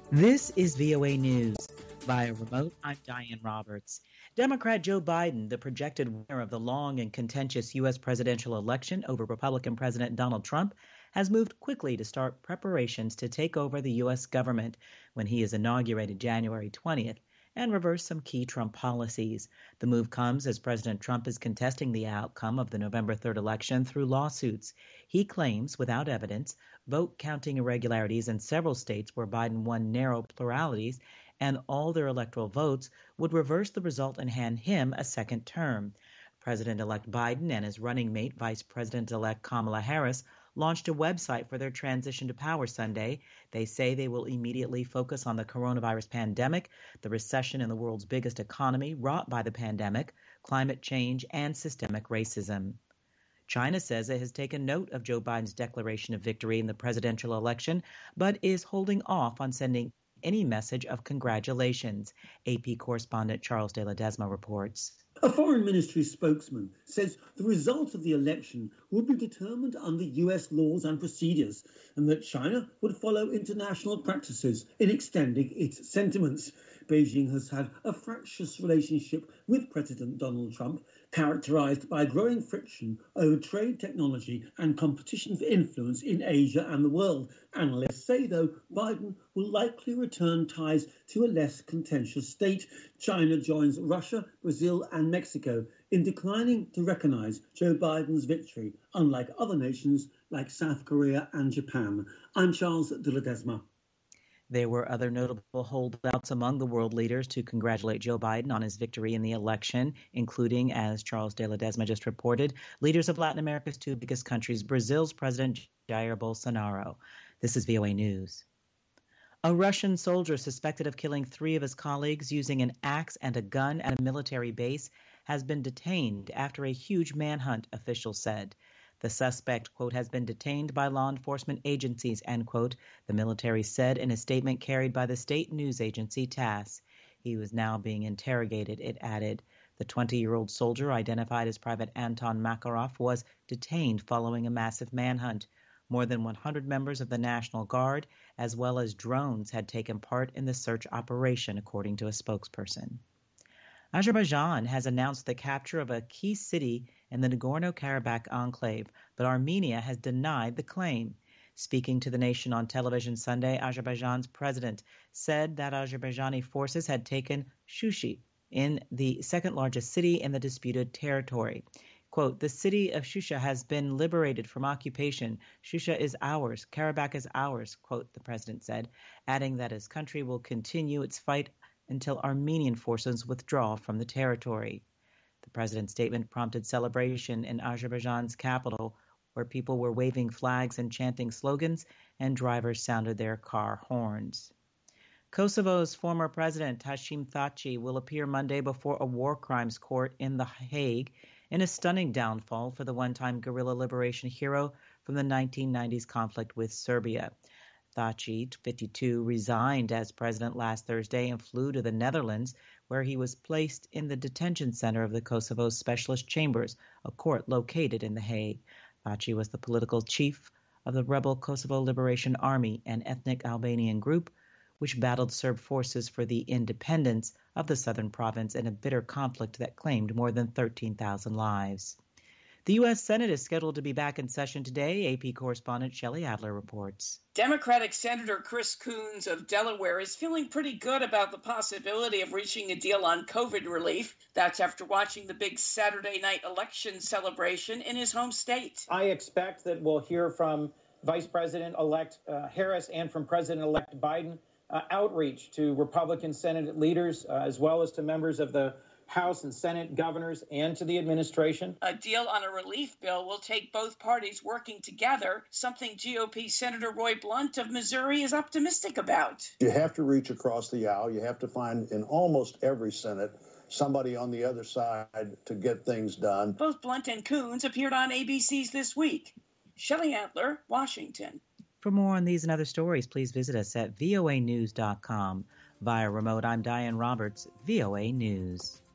This is VOA News. Via remote, I'm Diane Roberts. Democrat Joe Biden, the projected winner of the long and contentious U.S. presidential election over Republican President Donald Trump, has moved quickly to start preparations to take over the U.S. government when he is inaugurated January 20th and reverse some key Trump policies. The move comes as President Trump is contesting the outcome of the November 3rd election through lawsuits. He claims, without evidence, vote counting irregularities in several states where Biden won narrow pluralities and all their electoral votes would reverse the result and hand him a second term. President-elect Biden and his running mate, Vice President-elect Kamala Harris, launched a website for their transition to power Sunday. They say they will immediately focus on the coronavirus pandemic, the recession in the world's biggest economy wrought by the pandemic, climate change, and systemic racism. China says it has taken note of Joe Biden's declaration of victory in the presidential election, but is holding off on sending any message of congratulations. AP correspondent Charles de Ledesma reports. A foreign ministry spokesman says the result of the election will be determined under US laws and procedures, and that China would follow international practices in extending its sentiments. Beijing has had a fractious relationship with President Donald Trump, characterized by growing friction over trade, technology, and competition for influence in Asia and the world. Analysts say, though, Biden will likely return ties to a less contentious state. China joins Russia, Brazil, and Mexico in declining to recognize Joe Biden's victory, unlike other nations like South Korea and Japan. I'm Charles de Ledesma. There were other notable holdouts among the world leaders to congratulate Joe Biden on his victory in the election, including, as Charles de Ledesma just reported, leaders of Latin America's two biggest countries, Brazil's President Jair Bolsonaro. This is VOA News. A Russian soldier suspected of killing 3 of his colleagues using an axe and a gun at a military base has been detained after a huge manhunt, officials said. The suspect, quote, has been detained by law enforcement agencies, end quote, the military said in a statement carried by the state news agency TASS. He was now being interrogated, it added. The 20-year-old soldier, identified as Private Anton Makarov, was detained following a massive manhunt. More than 100 members of the National Guard, as well as drones, had taken part in the search operation, according to a spokesperson. Azerbaijan has announced the capture of a key city in the Nagorno-Karabakh enclave, but Armenia has denied the claim. Speaking to the nation on television Sunday, Azerbaijan's president said that Azerbaijani forces had taken Shushi, in the second-largest city in the disputed territory. Quote, the city of Shusha has been liberated from occupation. Shusha is ours. Karabakh is ours, quote, the president said, adding that his country will continue its fight until Armenian forces withdraw from the territory. The president's statement prompted celebration in Azerbaijan's capital, where people were waving flags and chanting slogans, and drivers sounded their car horns. Kosovo's former president, Hashim Thaçi, will appear Monday before a war crimes court in The Hague in a stunning downfall for the one-time guerrilla liberation hero from the 1990s conflict with Serbia. Thaçi, 52, resigned as president last Thursday and flew to the Netherlands, where he was placed in the detention center of the Kosovo's Specialist Chambers, a court located in The Hague. Thaçi was the political chief of the rebel Kosovo Liberation Army, an ethnic Albanian group which battled Serb forces for the independence of the southern province in a bitter conflict that claimed more than 13,000 lives. The U.S. Senate is scheduled to be back in session today, AP correspondent Shelley Adler reports. Democratic Senator Chris Coons of Delaware is feeling pretty good about the possibility of reaching a deal on COVID relief. That's after watching the big Saturday night election celebration in his home state. I expect that we'll hear from Vice President-elect Harris and from President-elect Biden outreach to Republican Senate leaders as well as to members of the House and Senate, governors, and to the administration. A deal on a relief bill will take both parties working together, something GOP Senator Roy Blunt of Missouri is optimistic about. You have to reach across the aisle. You have to find in almost every Senate somebody on the other side to get things done. Both Blunt and Coons appeared on ABC's This Week. Shelley Adler, Washington. For more on these and other stories, please visit us at voanews.com. Via remote, I'm Diane Roberts, VOA News.